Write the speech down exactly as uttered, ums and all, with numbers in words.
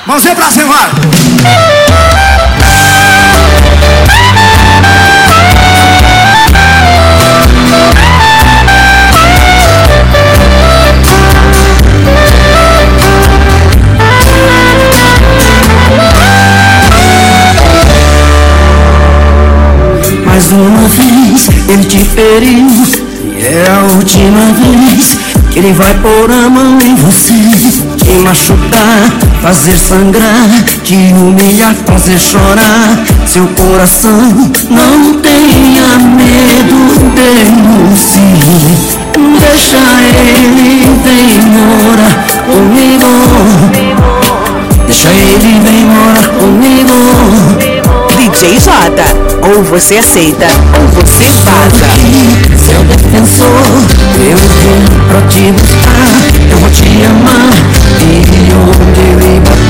Mãozinha pra cima, vai. Mais uma vez ele te feriu, e é a última vez que ele vai pôr a mão em você, te machucar, fazer sangrar, te humilhar, fazer chorar seu coração. Não tenha medo, denuncie, deixa ele, vem morar comigo, deixa ele, vem morar comigo. D J Jota, ou você aceita, ou você vaza. Seu defensor, eu vim pra te buscar, eu vou te amar, e onde eu ir